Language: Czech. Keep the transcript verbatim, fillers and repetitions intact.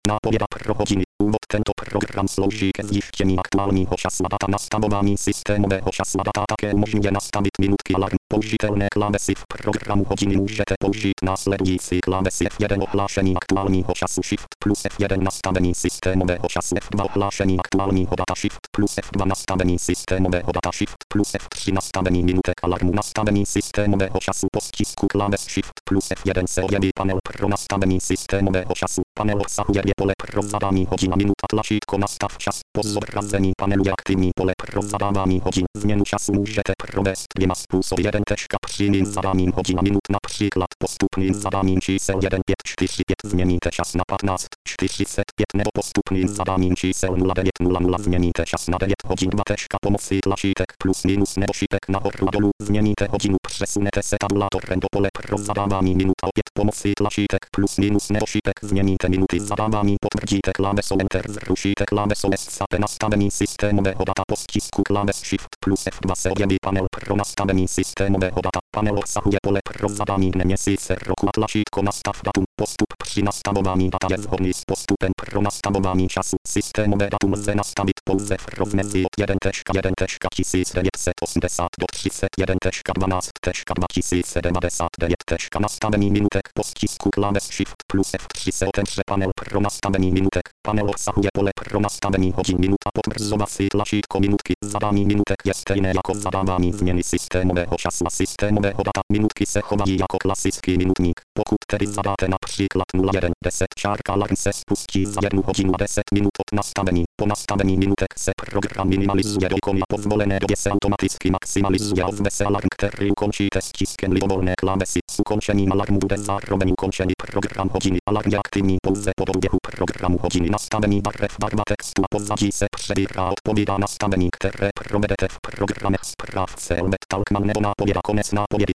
Nápověda pro hodiny. Úvod. Tento program slouží ke zjištění aktuálního času a data. Nastavování systémového času a data také umožňuje nastavit minutky alarm. Použitelné klávesy v programu hodiny můžete použít následující klávesy: F jedna ohlášení aktuálního času, Shift plus F jedna nastavení systémového času, F dva ohlášení aktuálního data, Shift plus F dva nastavení systémového data, Shift plus F tři nastavení minutek alarmu, nastavení systémového času. Po stisku kláves Shift plus F jedna se objeví panel pro nastavení systémového času. Panel obsahuje dvě pole pro zadání hodin a minut a tlačítko nastav čas. Po zobrazení panelu je aktivní pole pro zadávání hodin. Změnu času můžete provést dvěma způsoby. jeden. Přímým zadáním hodin a minut, například postupným zadáním čísel jedna pět čtyři pět změníte čas na patnáct čtyřicet pět nebo postupným zadáním čísel nula devět nula nula změníte čas na devět hodin dva. Pomocí tlačítek plus minus nebo šitek nahoru a dolů změníte hodinu. Přesunete se tabulátorem do pole pro zadávání minut a opět pomocí tlačítek plus minus nebo šitek změníte minuty zadávání. Potvrdíte klávesou Enter, zrušíte klávesou Escape. Nastavení systémového data. Po stisku kláves Shift plus F dva se objeví panel pro nastavení systémového data. Panel obsahuje pole pro zadání dne, měsíce, roku a tlačítko nastav datum. Postup při nastavování data je shodný s postupem pro nastavování času. Systémové datum lze nastavit pouze v rozmezí od jedna jedna tisíc devět set osmdesát do třicet jedna dvanáct dva tisíce devadesát devět. Nastavení minutek. Po stisku kláves Shift plus F tři se otevře panel pro nastavení minutek. Panel obsahuje pole pro nastavení hodin, minut a potvrzovací tlačítko minutky. Zadání minutek je stejné jako zadávání změny systémového času a systémového data. Minutky se chovají jako klasický minutník. Pokud tedy zadáte například nula jedna deset, čárka alarm se spustí za jednu hodinu a deset minut od nastavení. Po nastavení minutek se program minimalizuje do ikony a po zvolené době se automaticky maximalizuje a ozve se alarm, který ukončíte stiskem libovolné klávesy. S ukončením alarmu bude zároveň ukončený program hodiny. Alarm je aktivní pouze po doběhu programu hodiny. Nastavení barev, barva textu a pozadí se přebírá a odpovídá nastavení, které provedete v programech správce Elbet Talkman nebo nápověda. Konec nápovědy.